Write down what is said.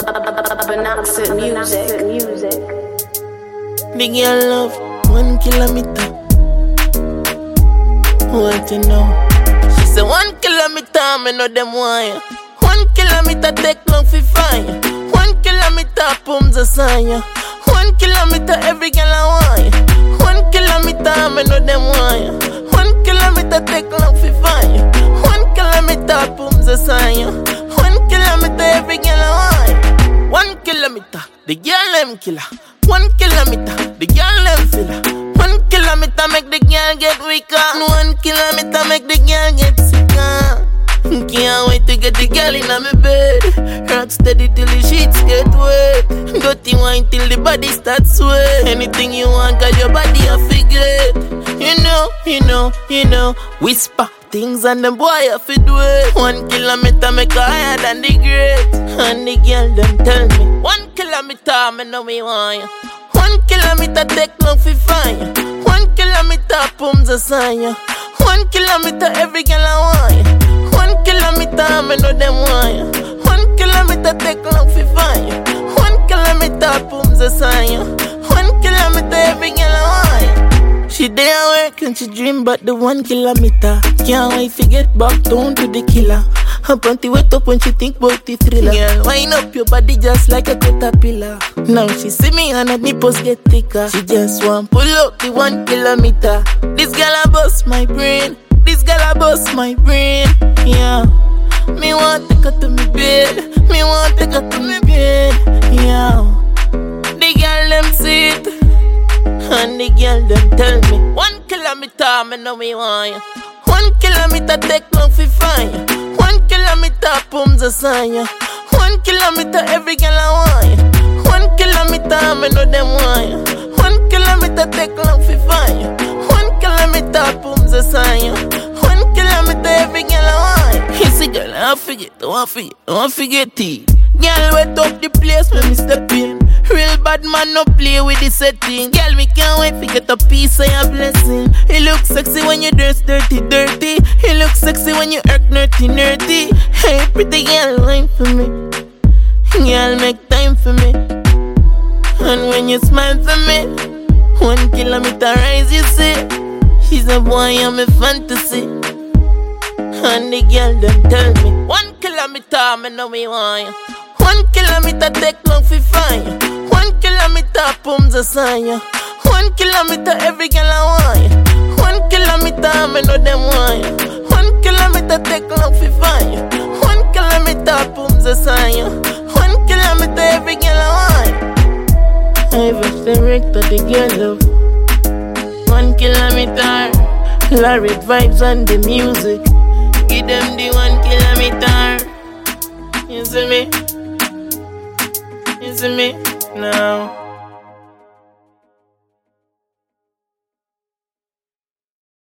Benoxid music. The girl love 1 kilometer. Want to know? She say 1 kilometer, me know them wire. 1 kilometer take long fi find. 1 kilometer pumps a sign. 1 kilometer every girl I want. 1 kilometer, me know them wire. 1 kilometer take long fi find. 1 kilometer pumps a sign. 1 kilometer every girl I want. 1 kilometer, the girl them killer. 1 kilometer, the girl them filler. 1 kilometer make the girl get weaker. 1 kilometer make the girl get sicker. Can't wait to get the girl in my bed. Rock steady till the sheets get wet. Dirty wine till the body starts sweat. Anything you want, cause your body a figure. You know. Whisper things and the boy a fi do it. 1 kilometer make her higher than the great. And the girl them tell me 1 kilometer, me know me want you. 1 kilometer take long fi find. 1 kilometer pumps a sign. 1 kilometer every girl I want. 1 kilometer, me know them want. 1 kilometer take long fi find. 1 kilometer pumps a sign. 1 kilometer every girl I want. She day at work and she dream about the 1 kilometer. Can't wait to get back down to the killer. Her panty wet up when she think about the thriller. Girl, wind up your body just like a caterpillar. Now she see me and her nipples get thicker. She just want pull up the 1 kilometer. This girl a bust my brain. This girl a bust my brain. Yeah. Me want take her to me bed. Me want take her to me bed. Yeah. The girl them see it. And the girl them tell me 1 kilometer, me know me want you. 1 kilometer take long fi find. 1 kilometer pumps a sign. 1 kilometer every girl I want. 1 kilometer, me know them want. 1 kilometer take long fi find. 1 kilometer pumps a sign. 1 kilometer every girl I want. You see girl, I want forget it. Girl, wet up the place when me step in. Real bad man no play with the setting. Girl, me can't wait to get a piece of your blessing. You look sexy when you dress dirty. You look sexy when you act nerdy. Hey, pretty girl, wine for me. Girl, make time for me. And when you smile for me, 1 kilometer rise, you see. She's a boy, I'm a fantasy. And the girl them tell me 1 kilometer, me know me want you. 1 kilometer take long fi find. 1 kilometer pumps a sign. 1 kilometer every girl I want. 1 kilometer, me know them want. 1 kilometer take long fi find. 1 kilometer pumps a sign. 1 kilometer every girl I want. I was director the girl love 1 kilometer. Larry vibes and the music. Give them the 1 kilometer. You see me? You see me? Now